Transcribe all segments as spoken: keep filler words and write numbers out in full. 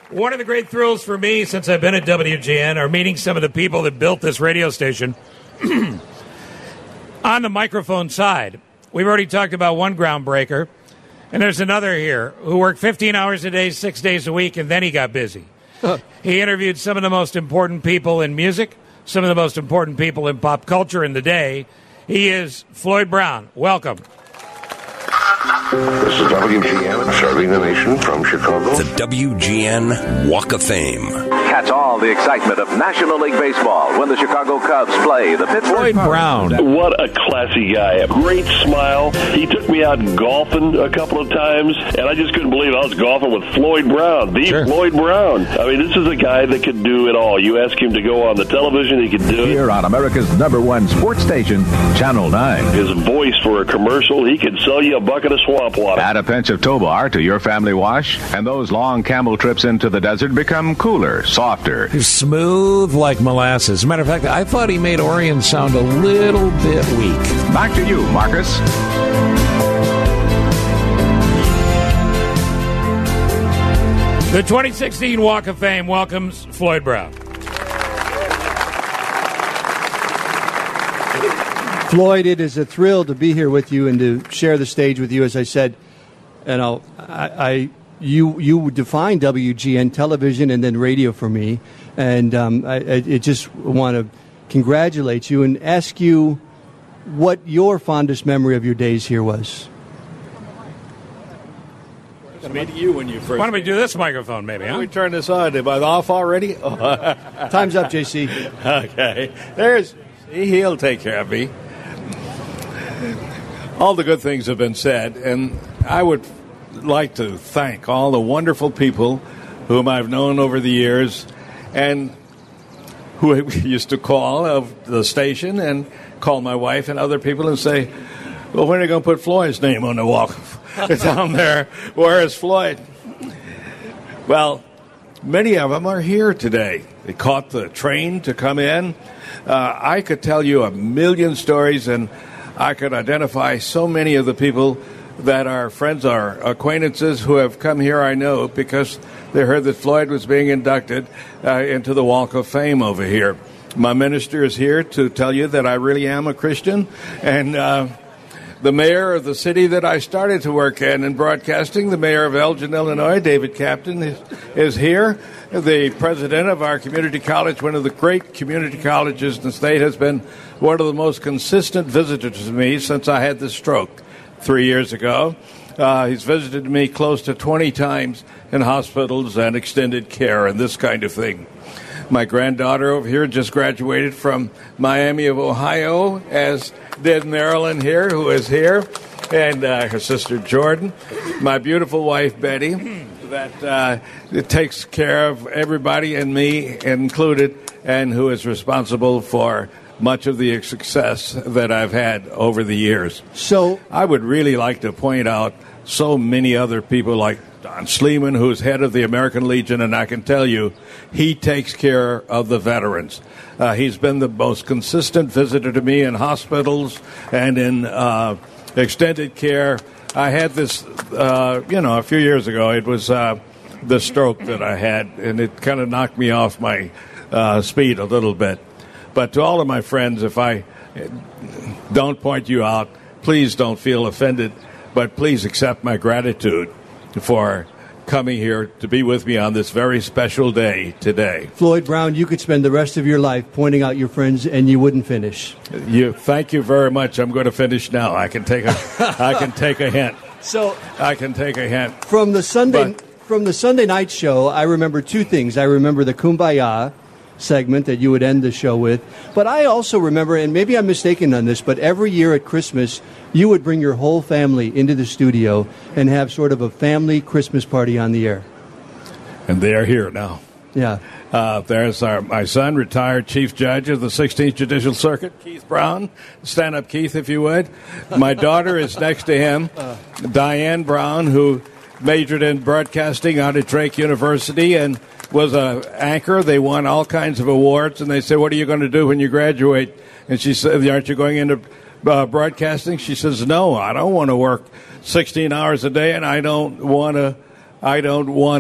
One of the great thrills for me since I've been at W G N are meeting some of the people that built this radio station on the microphone side. We've already talked about one groundbreaker, and there's another here who worked fifteen hours a day, six days a week, and then he got busy. He interviewed some of the most important people in music, some of the most important people in pop culture in the day. He is Floyd Brown. Welcome. This is W G N, serving the nation from Chicago. The W G N Walk of Fame. Catch all the excitement of National League Baseball when the Chicago Cubs play the Pittsburgh Floyd Brown. What a classy guy. A great smile. He took me out golfing a couple of times, and I just couldn't believe I was golfing with Floyd Brown, the sure. Floyd Brown. I mean, this is a guy that could do it all. You ask him to go on the television, he could do it. Here on America's number one sports station, Channel nine. His voice for a commercial, he could sell you a bucket of swamp water. Add a pinch of Tobar to your family wash, and those long camel trips into the desert become cooler, softer. He's smooth like molasses. As a matter of fact, I thought he made Orion sound a little bit weak. Back to you, Marcus. The twenty sixteen Walk of Fame welcomes Floyd Brown. Floyd, it is a thrill to be here with you and to share the stage with you. As I said, and I'll, I, I you you define W G N television and then radio for me, and um, I, I just want to congratulate you and ask you what your fondest memory of your days here was. Meeting you when you first. Why don't we do this microphone, maybe? Huh? We turn this on. Am I off already? Time's up, J C. Okay. There's. He'll take care of me. All the good things have been said, and I would like to thank all the wonderful people whom I've known over the years and who used to call of the station and call my wife and other people and say, well, when are they going to put Floyd's name on the wall down there? Where is Floyd? Well, many of them are here today. They caught the train to come in. Uh, I could tell you a million stories, and I could identify so many of the people that are friends or acquaintances who have come here, I know, because they heard that Floyd was being inducted uh, into the Walk of Fame over here. My minister is here to tell you that I really am a Christian, and uh, the mayor of the city that I started to work in in broadcasting, the mayor of Elgin, Illinois, David Captain, is, is here. The president of our community college, one of the great community colleges in the state, has been one of the most consistent visitors to me since I had this stroke three years ago. Uh, he's visited me close to twenty times in hospitals and extended care and this kind of thing. My granddaughter over here just graduated from Miami of Ohio, as did Marilyn here, who is here, and uh, her sister Jordan. My beautiful wife, Betty, that uh, takes care of everybody and me included, and who is responsible for much of the success that I've had over the years. So I would really like to point out so many other people like Don Sleeman, who's head of the American Legion, and I can tell you, he takes care of the veterans. Uh, he's been the most consistent visitor to me in hospitals and in uh, extended care. I had this, uh, you know, a few years ago. It was uh, the stroke that I had, and it kind of knocked me off my uh, speed a little bit. But to all of my friends, if I don't point you out, please don't feel offended, but please accept my gratitude for coming here to be with me on this very special day today. Floyd Brown, you could spend the rest of your life pointing out your friends and you wouldn't finish. You, thank you very much. I'm going to finish now. I can take a, I can take a hint. So I can take a hint. From the Sunday, but, from the Sunday night show, I remember two things. I remember the Kumbaya segment that you would end the show with. But I also remember, and maybe I'm mistaken on this, but every year at Christmas, you would bring your whole family into the studio and have sort of a family Christmas party on the air. And they are here now. Yeah. Uh, there's our, my son, retired Chief Judge of the sixteenth Judicial Circuit, Keith Brown. Stand up, Keith, if you would. My daughter is next to him, Diane Brown, who majored in broadcasting out at Drake University and was an anchor. They won all kinds of awards, and they said, what are you going to do when you graduate? And she said, aren't you going into uh, broadcasting? She says, no, I don't want to work sixteen hours a day, and I don't want to I don't want to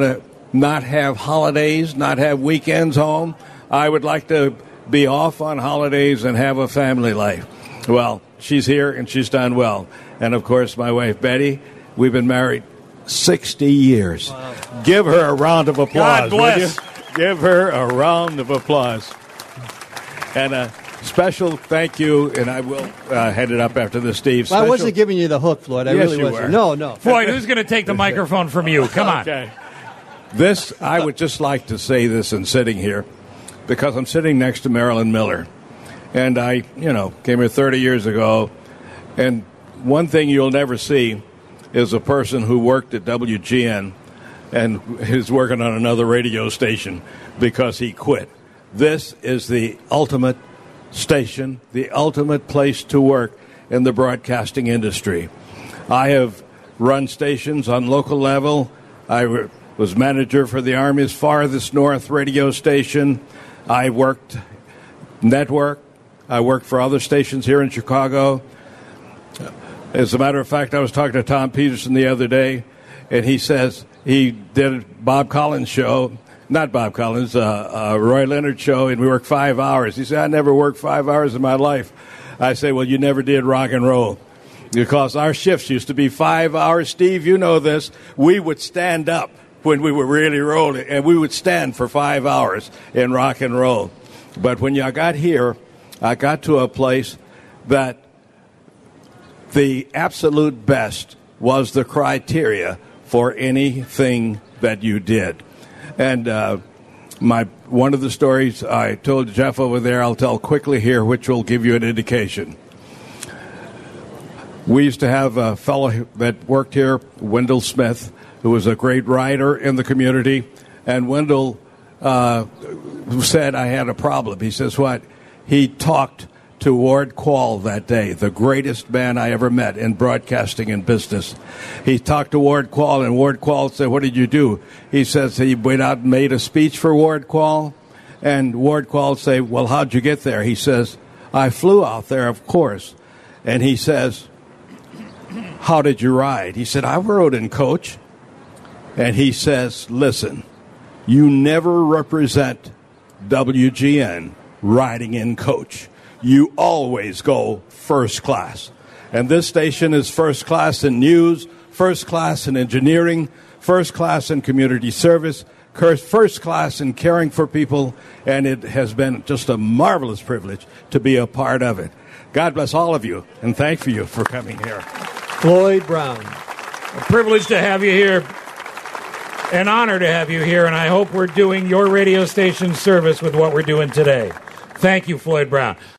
not have holidays, not have weekends home. I would like to be off on holidays and have a family life. Well, she's here and she's done well. And, of course, my wife, Betty, we've been married sixty years. Wow. Give her a round of applause. God bless. Give her a round of applause. And a special thank you, and I will uh, head it up after this, Steve. Well, Special... I wasn't giving you the hook, Floyd. I yes, really you wasn't. Were. No, no. Floyd, who's going to take the microphone from you? Come on. Okay. This, I would just like to say this in sitting here, because I'm sitting next to Marilyn Miller. And I, you know, came here thirty years ago, and one thing you'll never see is a person who worked at W G N and is working on another radio station because he quit. This is the ultimate station, the ultimate place to work in the broadcasting industry. I have run stations on local level. I re- was manager for the Army's farthest north radio station. I worked network. I worked for other stations here in Chicago. As a matter of fact, I was talking to Tom Peterson the other day, and he says he did a Bob Collins show, not Bob Collins, uh, uh, Roy Leonard show, and we worked five hours. He said, I never worked five hours in my life. I say, well, you never did rock and roll, because our shifts used to be five hours. Steve, you know this. We would stand up when we were really rolling, and we would stand for five hours in rock and roll. But when I got here, I got to a place that the absolute best was the criteria for anything that you did. And uh, my one of the stories I told Jeff over there, I'll tell quickly here, which will give you an indication. We used to have a fellow that worked here, Wendell Smith, who was a great writer in the community. And Wendell uh, said I had a problem. He says, what? He talked to Ward Quall that day, the greatest man I ever met in broadcasting and business. He talked to Ward Quall, and Ward Quall said, what did you do? He says he went out and made a speech for Ward Quall, and Ward Quall said, well, how'd you get there? He says, I flew out there, of course. And he says, how did you ride? He said, I rode in coach. And he says, listen, you never represent W G N riding in coach. You always go first class. And this station is first class in news, first class in engineering, first class in community service, first class in caring for people, and it has been just a marvelous privilege to be a part of it. God bless all of you, and thank you for coming here. Floyd Brown. A privilege to have you here, an honor to have you here, and I hope we're doing your radio station service with what we're doing today. Thank you, Floyd Brown.